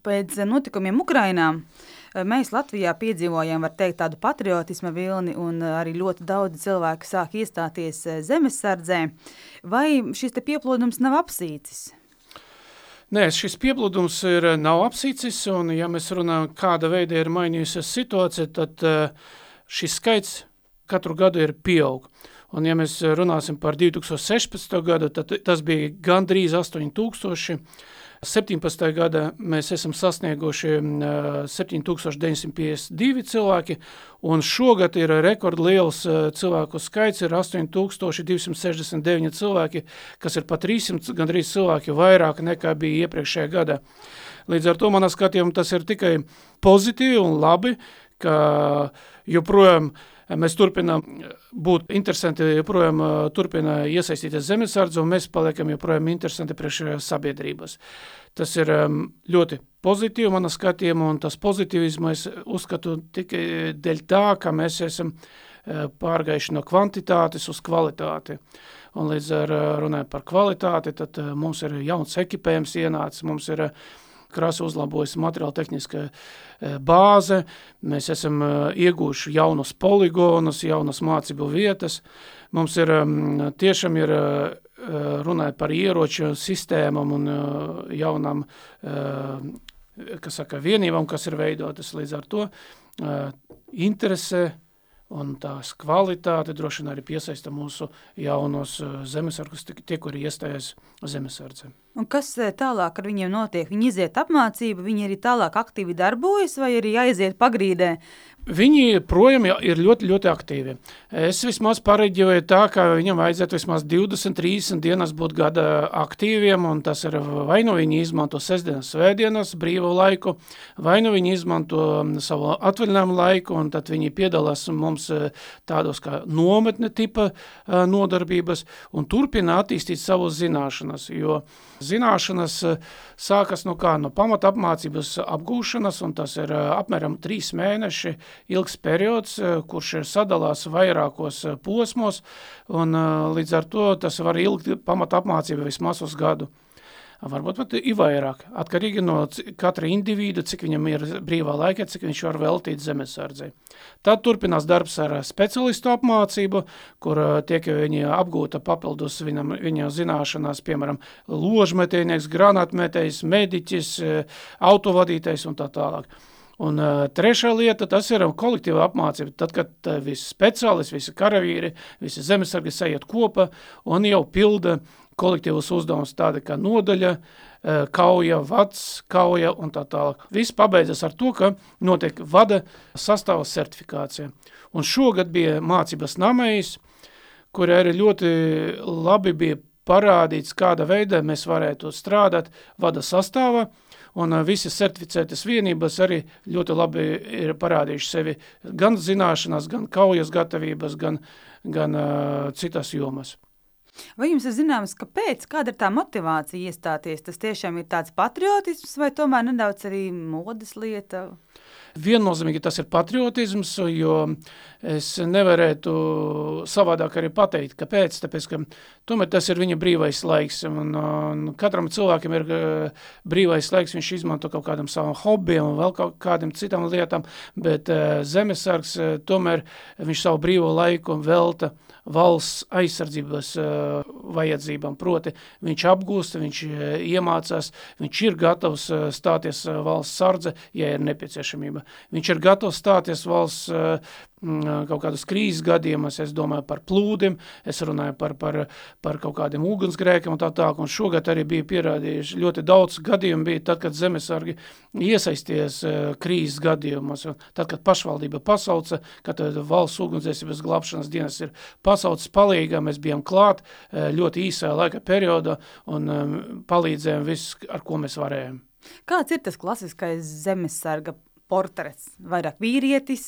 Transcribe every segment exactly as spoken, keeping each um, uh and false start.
Pēc notikumiem Ukrainā mēs Latvijā piedzīvojām, var teikt, tādu patriotisma vilni, un arī ļoti daudz cilvēku sāk iestāties zemesardzē. Vai šis te pieplūdums nav apsīcis? Nē, šis pieplūdums ir, nav apsīcis, un ja mēs runājam, kāda veida ir mainījusies situācija, tad šis skaits katru gadu ir pieaug. Un ja mēs runāsim par divi tūkstoši sešpadsmito gadu, tad tas bija gandrīz astoņi tūkstoši. septiņpadsmitā gada mēs esam sasnieguši septiņi tūkstoši deviņsimt piecdesmit divi cilvēki, un šogad ir rekordliels cilvēku skaits, ir astoņi tūkstoši divsimt sešdesmit deviņi cilvēki, kas ir pat trīssimt gandrīz cilvēki vairāk nekā bija iepriekšējā gada. Līdz ar to manā skatījumā tas ir tikai pozitīvi un labi, ka joprojām mēs turpinām būt interesanti, joprojām turpina iesaistīties zemesardze, un mēs paliekam joprojām interesanti priekš sabiedrības. Tas ir ļoti pozitīvi manā skatījumā, un tas pozitīvismu es uzskatu tikai dēļ tā, ka mēs esam pārgājuši no kvantitātes uz kvalitāti. Un līdz ar runājot par kvalitāti, tad mums ir jauns ekipējums ienācis, mums ir krāsa uzlabojas materiāla tehniska bāze, mēs esam iegūši jaunus poligonus, jaunas mācību vietas. Mums ir tiešām ir runājot par ieroču sistēmām un jaunām, kas saka, vienībām, kas ir veidotas līdz ar to interese un tās kvalitāte droši vien arī piesaista mūsu jaunos zemesargus, tie, kuri iestājas zemesardze. Un kas tālāk ar viņiem notiek? Viņi iziet apmācību, viņi arī tālāk aktīvi darbojas vai arī aiziet pagrīdē? Viņi projām ir ļoti, ļoti aktīvi. Es vismaz pareģoju tā, ka viņam vajadzētu vismaz divdesmit trīsdesmit dienas būt gada aktīviem, un tas ir vai nu viņi izmanto sestdienas, svētdienas brīvo laiku, vai nu viņi izmanto savu atvaļinājumu laiku, un tad viņi piedalās mums tādos kā nometne tipa nodarbības un turpina attīstīt savus zināšanas, jo zināšanas sākas no kā, no pamata apmācības apgūšanas, un tas ir apmēram trīs mēneši ilgs periods, kurš sadalās vairākos posmos, un līdz ar to tas var ilgt pamata apmācība vismaz uz gadu. Varbūt pat ir vairāk, atkarīgi no katra individu, cik viņam ir brīvā laika, cik viņš var veltīt zemesardzei. Tad turpinās darbs ar specialistu apmācību, kur tiek viņi apgūta papildus viņam, viņa zināšanās, piemēram, ložmetējnieks, granātmetējs, mediķis, autovadītājs un tā tālāk. Un uh, trešā lieta, tas ir kolektīva apmācība, tad, kad uh, visi speciālisti, visi karavīri, visi zemesargi sajiet kopā un jau pilda kolektīvas uzdevumus tādi kā nodaļa, uh, kauja, vads, kauja un tā tālāk. Viss pabeidzas ar to, ka notiek vada sastāva certifikācija. Un šogad bija mācības namējs, kur arī ļoti labi bija parādīts, kāda veida mēs varētu strādāt vada sastāvā, un visi certificētas vienības arī ļoti labi ir parādījuši sevi gan zināšanās, gan kaujas gatavības, gan, gan uh, citas jomas. Vai jums ir zināms, kāpēc, kāda ir tā motivācija iestāties? Tas tiešām ir tāds patriotisms vai tomēr nedaudz arī modes lieta? Viennozīmīgi tas ir patriotisms, jo es nevarētu savādāk arī pateikt, kāpēc, tāpēc, ka tomēr tas ir viņa brīvais laiks, un, un katram cilvēkam ir brīvais laiks, viņš izmanto kaut kādam savam hobijam un vēl kaut kādam citam lietām, bet zemesargs tomēr viņš savu brīvo laiku velta valsts aizsardzības uh, vajadzībām, proti viņš apgūst, viņš uh, iemācās, viņš ir gatavs uh, stāties uh, valsts sardze, ja ir nepieciešamība. Viņš ir gatavs stāties valsts uh, kaut kādus krīzes gadījumus, es domāju par plūdim, es runāju par, par, par kaut kādiem ūgensgrēkiem un tā tālāk, un šogad arī bija pierādījuši ļoti daudz gadījumu bija tad, kad zemesargi iesaisties uh, krīzes gadījumos, tad, kad pašvaldība pasauca, kad uh, valsts ugunsdzēsības glābšanas dienas ir pasaucas palīgā, mēs bijām klāt uh, ļoti īsā laika periodā un um, palīdzējām viss, ar ko mēs varējām. Kāds ir tas klasiskais zemesarga portrets? Vairāk vīrietis?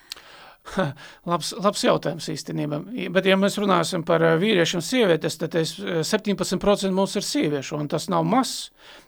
labs, labs jautājums īstenībā, bet ja mēs runāsim par vīriešiem sievietes, tad septiņpadsmit procenti mums ir sieviešu, un tas nav mazs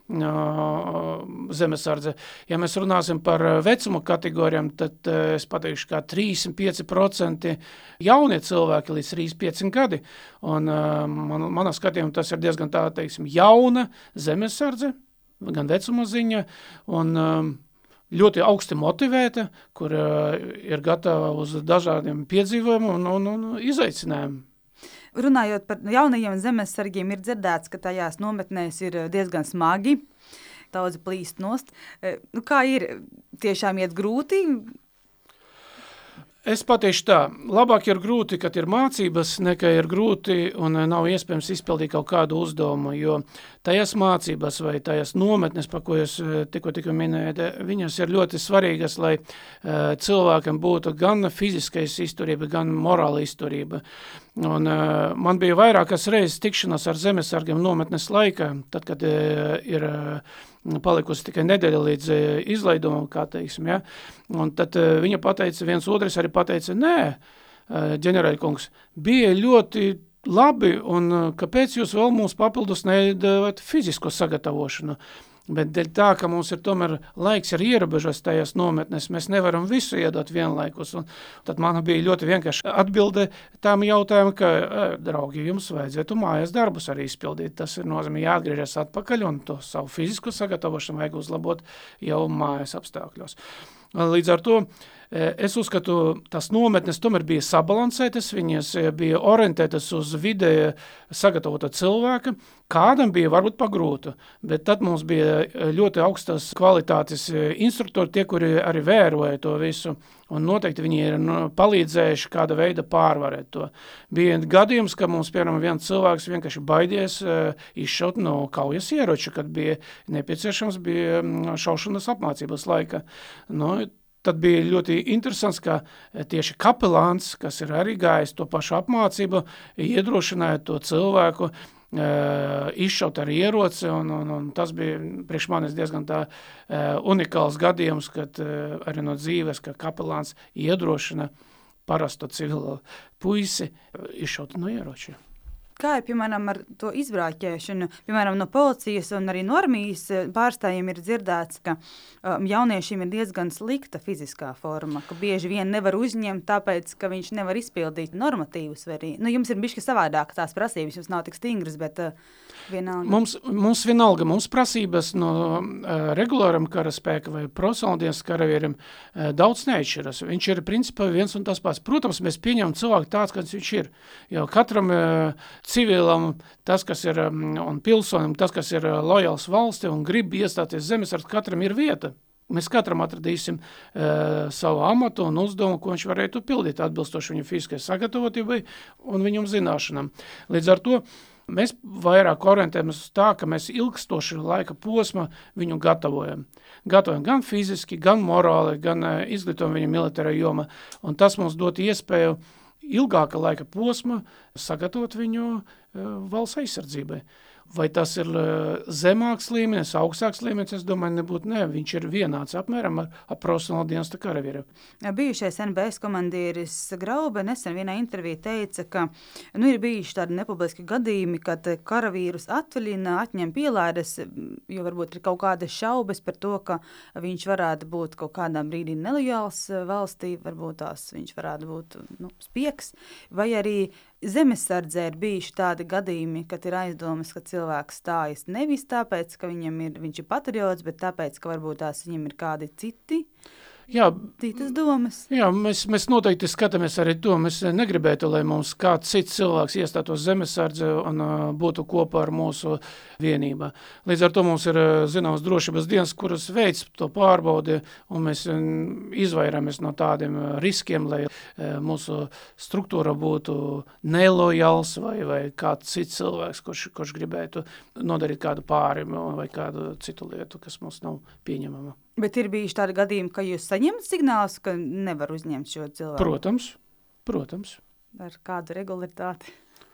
uh, zemesardze. Ja mēs runāsim par vecuma kategorijām, tad uh, es pateikšu, kā trīsdesmit pieci procenti jaunie cilvēki līdz trīsdesmit pieci gadi, un uh, man, manā skatījumā tas ir diezgan tā, teiksim, jauna zemesardze, gan vecuma ziņa, un um, ļoti augsti motivēta, kur uh, ir gatava uz dažādiem piedzīvojumiem un, un, un izaicinājumiem. Runājot par jaunajiem zemesargiem, ir dzirdēts, ka tajās nometnēs ir diezgan smagi, daudzi plīst nost. Nu, kā ir, tiešām iet grūti? Es pateikšu tā, labāk ir grūti, kad ir mācības, nekā ir grūti un nav iespējams izpildīt kaut kādu uzdevumu, jo tajās mācības vai tajās nometnes, pa ko jūs tikko tikko minējat, viņas ir ļoti svarīgas, lai uh, cilvēkam būtu gan fiziskais izturība, gan morāla izturība. Un uh, man bija vairākas reizes tikšanās ar zemesargiem nometnes laikā, tad, kad uh, ir uh, palikusi tikai nedēļa līdz uh, izlaidumam, kā teiksim, ja? Un tad uh, viņa pateica, viens otrs arī pateica, nē, uh, ģenerāļkungs, bija ļoti labi, un uh, kāpēc jūs vēl mums papildus nedavāt fizisko sagatavošanu? Bet dēļ tā, ka mums ir tomēr laiks ir ierobežots tajās nometnes, mēs nevaram visu iedot vienlaikus. Un tad man bija ļoti vienkārši atbilde tām jautājumu, ka, draugi, jums vajadzētu mājas darbus arī izpildīt. Tas ir nozīmē jāatgriežas atpakaļ un to savu fizisku sagatavošanu vajag uzlabot jau mājas apstākļos. Līdz ar to es uzskatu, tas nometnes tomēr bija sabalansētas, viņas bija orientētas uz vidēja sagatavota cilvēka, kādam bija varbūt pagrūtu, bet tad mums bija ļoti augstas kvalitātes instruktori, tie, kuri arī vēroja to visu, un noteikti viņi ir nu, palīdzējuši kāda veida pārvarēt to. Bija gadījums, ka mums, piemēram, viens cilvēks vienkārši baidies izšaut no kaujas ieroča, kad bija nepieciešams, bija šaušanas apmācības laika. Nu, tad bija ļoti interesants, ka tieši kapelāns, kas ir arī gājis to pašu apmācību, iedrošināja to cilvēku uh, izšaut ar ieroci, un, un, un tas bija priekš manis diezgan tā uh, unikāls gadījums, kad uh, arī no dzīves, ka kapelāns iedrošina parasto civilu puisi izšaut no ieroča. Kā ir, piemēram, ar to izbrāķēšanu? Piemēram, no policijas un arī no armijas pārstājiem ir dzirdēts, ka um, jauniešiem ir diezgan slikta fiziskā forma, ka bieži vien nevar uzņemt, tāpēc, ka viņš nevar izpildīt normatīvus. Arī. Nu, jums ir bišķi savādāk tās prasības, jums nav tik stingras, bet uh, vienalga. Mums, mums vienalga, mums prasības no uh, regulāram karaspēka vai profesionāldienesta karavierim uh, daudz neatšķiras. Viņš ir principā viens un tas pats. Protams, mēs pieņemam cilvēku tāds, kāds viņš ir. Jo katram uh, civilam, tas, kas ir, un pilsonim, tas, kas ir lojāls valsti un grib iestāties zemesargs, katram ir vieta. Mēs katram atradīsim uh, savu amatu un uzdevumu, ko viņš varētu pildīt atbilstoši viņa fiziskajai sagatavotībai un viņam zināšanām. Līdz ar to mēs vairāk orientējamies uz tā, ka mēs ilgstoši laika posma viņu gatavojam. Gatavojam gan fiziski, gan morāli, gan uh, izglītojam viņa militārā joma, un tas mums dot iespēju ilgāka laika posma sagatavot viņu uh, valsts aizsardzībai. Vai tas ir uh, zemāks līmenis, augstāks līmenis, es domāju, nebūtu ne. Viņš ir vienāds apmēram ar, ar profesionālu dienesta karavīru. Bijušais N B S komandieris Graube nesen vienā intervijā teica, ka nu, ir bijuši tādi nepubliski gadījumi, kad karavīrus atvaļina, atņem pielaides, jo varbūt ir kaut kādas šaubas par to, ka viņš varētu būt kaut kādā brīdī nelojāls valstī, varbūt tās viņš varētu būt nu, spiegs, vai arī zemesardzē ir bijuši tādi gadījumi, kad ir aizdomas, ka cilvēks stājas nevis tāpēc, ka viņam ir, viņš ir patriots, bet tāpēc, ka varbūt tās viņam ir kādi citi Jā, citas domas. Jā, mēs, mēs noteikti skatāmies arī to. Mēs negribētu, lai mums kāds cits cilvēks iestātos zemesardze un uh, būtu kopā ar mūsu vienībā. Līdz ar to mums ir uh, zināms drošības dienas, kuras veids to pārbaudi, un mēs uh, izvairāmies no tādiem uh, riskiem, lai uh, mūsu struktūra būtu nelojāls vai, vai kāds cits cilvēks, kurš, kurš gribētu nodarīt kādu pāri vai kādu citu lietu, kas mums nav pieņemama. Bet ir bijuši tādi gadījumi, ka jūs saņemat signālus, ka nevar uzņemt šo cilvēku? Protams, protams. Ar kādu regularitāti?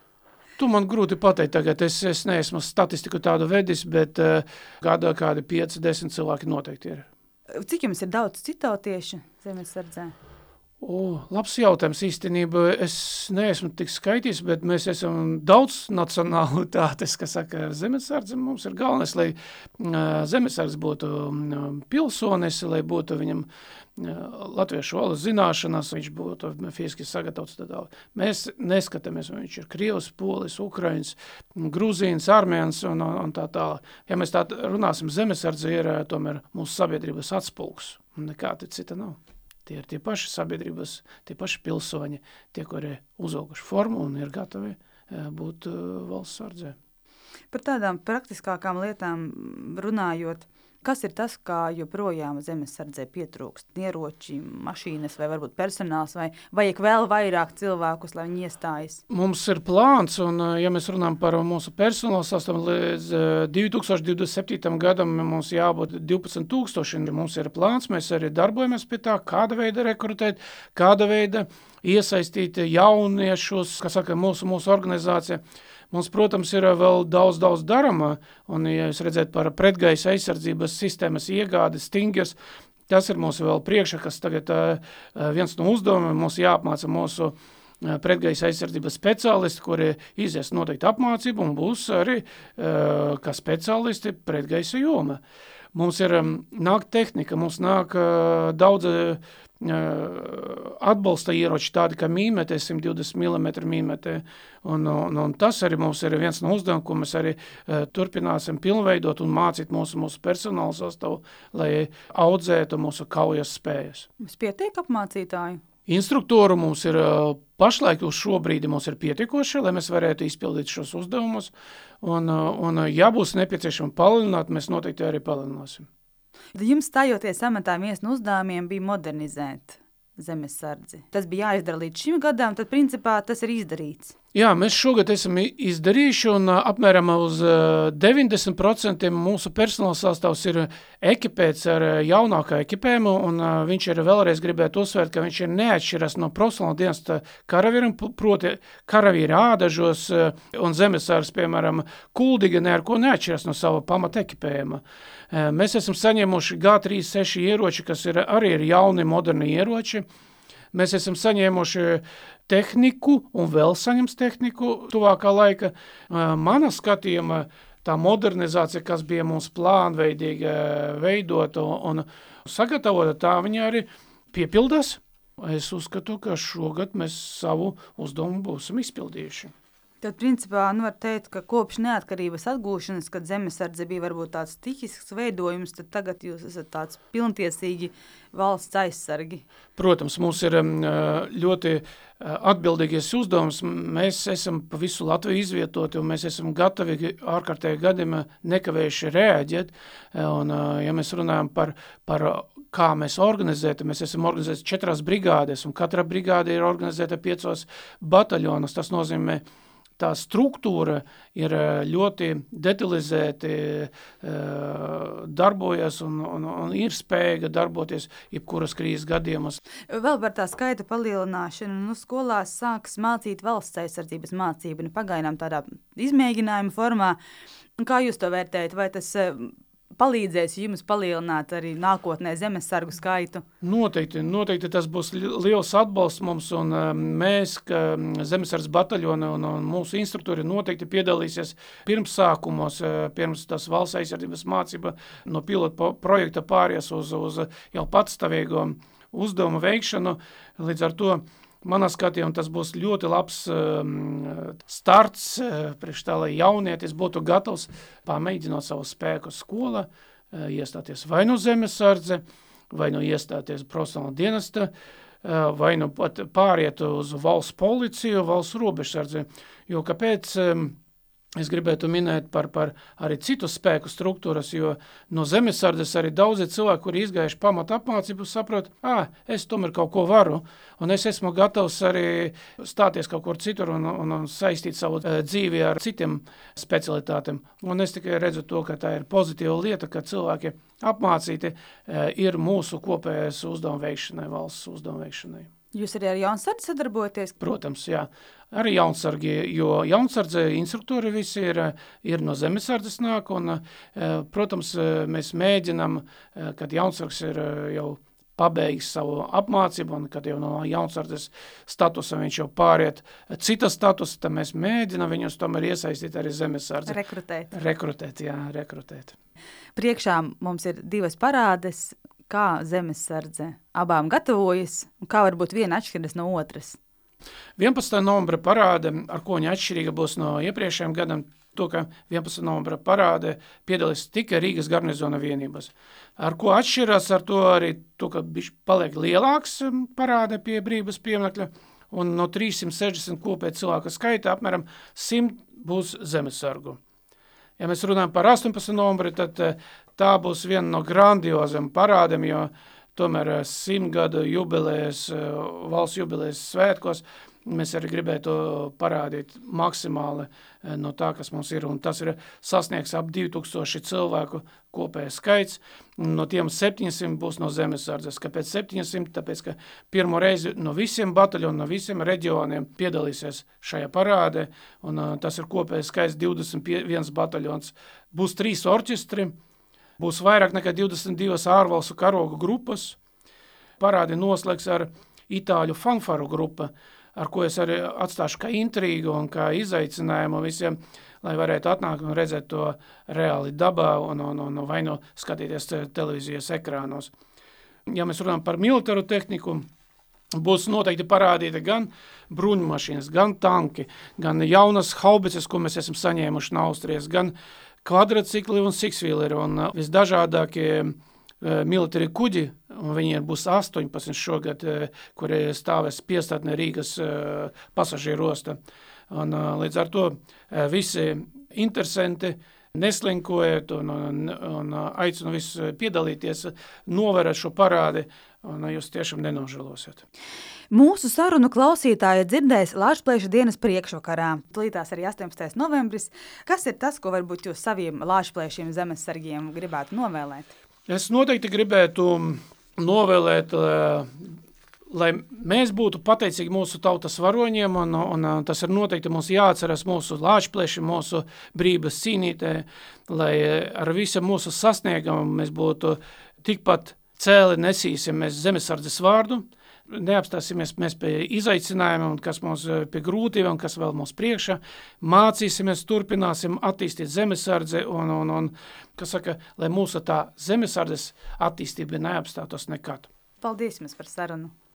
Tu man grūti pateikt tagad, es, es neesmu statistiku tādu vedis, bet uh, gadā kādi pieci, desmit cilvēki noteikti ir. Cik jums ir daudz citautieši zemesardzē? O, labs jautājums īstenībā. Es neesmu tik skaitījis, bet mēs esam daudz nacionālitātes, kas saka, zemesardze mums ir galvenais, lai uh, zemesardze būtu uh, pilsonis, lai būtu viņam uh, latviešu valodas zināšanas, viņš būtu fiziski sagatavots. Tādā. Mēs neskatāmies, vai viņš ir krievs, polis, ukraiņs, grūzīns, armēns un, un, un tā tālāk. Ja mēs tā runāsim, zemesardze ir uh, tomēr mūsu sabiedrības atspulgs, un nekā te cita nav. Tie ir tie paši sabiedrības, tie paši pilsoņi, tie, kuri uzvilkuši formu un ir gatavi būt valsts sardzē. Par tādām praktiskākām lietām runājot, kas ir tas, kā joprojām zemesardzē pietrūkst? Ieroči, mašīnas vai varbūt personāls, vai vajag vēl vairāk cilvēkus, lai viņi iestājas? Mums ir plāns, un ja mēs runājam par mūsu personālu sastāvu, līdz divi tūkstoši divdesmit septītajam gadam mums jābūt divpadsmit tūkstoši. Mums ir plāns, mēs arī darbojamies pie tā, kāda veida rekrutēt, kāda veida iesaistīt jauniešus, kas saka, mūsu, mūsu organizācija. Mums, protams, ir vēl daudz, daudz darama, un, ja jūs redzēt par pretgaisa aizsardzības sistēmas iegādi, stingers, tas ir mūsu vēl priekšā, kas tagad viens no uzdevumiem mums jāapmāca mūsu pretgaisa aizsardzības speciālisti, kuri izies noteikti apmācību un būs arī kā speciālisti pretgaisa joma. Mums ir nāk tehnika, mums nāk daudz atbalsta ieroči, tādi kā mīmetē, simt divdesmit milimetru mīmetē, un, un, un tas arī mums ir viens no uzdevumiem, ko mēs arī uh, turpināsim pilnveidot un mācīt mūsu, mūsu personālu sastāvu, lai audzētu mūsu kaujas spējas. Mums pietiek apmācītāju? Instruktoru mums ir uh, pašlaik uz šo brīdi mums ir pietiekoši, lai mēs varētu izpildīt šos uzdevumus, un, uh, un ja būs nepieciešami palielināt, mēs noteikti arī palielināsim. Jums stājoties amatā viens no uzdevumiem bija modernizēt zemesardzi. Tas bija jāizdara līdz šim gadam, tad principā tas ir izdarīts. Jā, mēs šogad esam izdarījuši, un apmēram uz deviņdesmit procenti mūsu personāla sastāvs ir ekipēts ar jaunākā ekipējumu, un viņš ir vēlreiz gribētu uzsvērt, ka viņš ir neatšķiras no profesionāla dienesta karavīram, proti karavīri ādažos un zemesargs, piemēram, kuldīga ne ar ko neatšķiras no sava pamata ekipējuma. Mēs esam saņēmuši G trīsdesmit seši ieroči, kas ir arī ir jauni, moderni ieroči. Mēs esam saņēmuši tehniku un vēl saņems tehniku tuvākā laika. Mana skatījuma tā modernizācija, kas bija mums plānveidīgi veidota un sagatavota, tā viņa arī piepildās. Es uzskatu, ka šogad mēs savu uzdevumu būsim izpildījuši. Tad, principā, nu var teikt, ka kopš neatkarības atgūšanas, kad zemesardze bija varbūt tāds stihisks veidojums, tad tagad jūs esat tāds pilntiesīgi valsts aizsargi. Protams, mums ir ļoti atbildīgies uzdevums. Mēs esam pa visu Latviju izvietoti, un mēs esam gatavi ārkārtēji gadījumā nekavējuši reaģēt. Un, ja mēs runājam par, par kā mēs organizēti, mēs esam organizēti četrās brigādēs, un katra brigāde ir organizēta piecos bataljonos. Tas nozīmē, tā struktūra ir ļoti detalizēti darbojas un, un, un ir spējīga darboties jebkuras krīzes gadījumos. Vēl par tā skaita palielināšanu, nu skolās sāks mācīt valsts aizsardzības mācību, nu pagaidām tādā izmēģinājuma formā. Kā jūs to vērtējat? Vai tas palīdzēs jums palielināt arī nākotnē zemesargu skaitu? Noteikti, noteikti tas būs liels atbalsts mums, un mēs, ka zemesargas bataļoni un, un mūsu instruktori noteikti piedalīsies pirms sākumos, pirms tas valsts aizsardzības mācība no pilota projekta pāries uz, uz jau patstāvīgo uzdevumu veikšanu. Līdz ar to manā skatījumā tas būs ļoti labs um, starts uh, priekš tā, lai jaunietis būtu gatavs pamēģināt savu spēku skolā, uh, iestāties vai no zemesardze, vai no iestāties profesionāla dienesta, uh, vai no pat pāriet uz valsts policiju, valsts robežsardzi. Jo kāpēc um, es gribētu minēt par, par arī citu spēku struktūras, jo no zemesardzes arī daudzi cilvēki, kuri izgājuši pamata apmācību, saprot, ā, es tomēr kaut ko varu, un es esmu gatavs arī stāties kaut kur citur un, un, un saistīt savu dzīvi ar citiem specialitātiem. Un es tikai redzu to, ka tā ir pozitīva lieta, ka cilvēki apmācīti ir mūsu kopējais uzdevuma veikšanai, valsts uzdevuma veikšanai. Jūs arī ar jaunsardzi sadarbojaties? Protams, jā. Arī jaunsargi, jo jaunsardze instruktori visi ir, ir no zemesardzes nāk, un, protams, mēs mēģinam, kad jaunsargs ir jau pabeigs savu apmācību, un kad jau no jaunsardzes statusa viņš jau pāriet cita statusa, tad mēs mēģinām viņus tomēr iesaistīt arī zemesardzi. Rekrutēt. Rekrutēt, jā, rekrutēt. Priekšā mums ir divas parādes, kā zemesardze abām gatavojas, un kā varbūt viena atšķiras no otras. vienpadsmitā novembra parāde, ar ko viņa atšķirīga būs no iepriekšējiem gadam, to, ka vienpadsmitā novembra parāde piedalīs tikai Rīgas garnizona vienības. Ar ko atšķirās ar to arī to, ka bišķi paliek lielāks parāde pie brīvības pieminekļa, un no trīssimt sešdesmit kopēja cilvēku skaita apmēram simt būs zemesargu. Ja mēs runājam par astoņpadsmitā novembri, tad tā būs viena no grandioziem parādēm, jo tomēr simt gadu jubilejas, valsts jubilejas svētkos, mēs arī gribētu parādīt maksimāli no tā, kas mums ir, un tas ir sasniegs ap divi tūkstoši cilvēku kopējais skaits, un no tiem septiņsimt būs no zemesardzes. Kāpēc septiņsimt? Tāpēc, ka pirmo reizi no visiem bataļoniem, no visiem reģioniem piedalīsies šajā parādē, un uh, tas ir kopējais skaits divdesmit viens bataļons. Būs trīs orķestri, būs vairāk nekā divdesmit divas ārvalstu karogu grupas, parādi noslēgs ar itāļu fanfaru grupa, ar ko es arī atstāšu kā intrigu un kā izaicinājumu visiem, lai varētu atnākt un redzēt to reāli dabā un, un, un vai no skatīties televīzijas ekrānos. Ja mēs runājam par militāru tehniku, būs noteikti parādīta gan bruņmašīnas, gan tanki, gan jaunas haubices, ko mēs esam saņēmuši no Austrijas, gan kvadricikli un siksvīleri un visdažādākie militāri kuģi, un viņi būs astoņpadsmit šogad, kuri stāvēs piestātnē Rīgas pasažieru osta. Un līdz ar to visi interesanti neslinkojiet un, un, un aicinu visus piedalīties, novērēt šo parādi, un jūs tiešām nenožēlosiet. Mūsu sarunu klausītāji dzirdēs Lāčplēša dienas priekšvakarā. Tulītās arī astoņpadsmitais novembris. Kas ir tas, ko varbūt jūs saviem Lāčplēšiem zemesargiem gribētu novēlēt? Es noteikti gribētu novēlēt, lai mēs būtu pateicīgi mūsu tautas varoņiem, un, un tas ir noteikti mums jāatceras mūsu Lāčplēši, mūsu brības cīnītē, lai ar visam mūsu sasniegumu mēs būtu tikpat cēli nesīsim mēs zemesardzes vārdu, neapstāsimies mēs pie izaicinājumiem, kas mums pie grūtībām, kas vēl mums priekšā, mācīsimies, turpināsim attīstīt zemesardzi un, un, un kas saka, lai mūsu tā zemesardzes attīstība neapstātos nekad. Paldies jums par sarunu.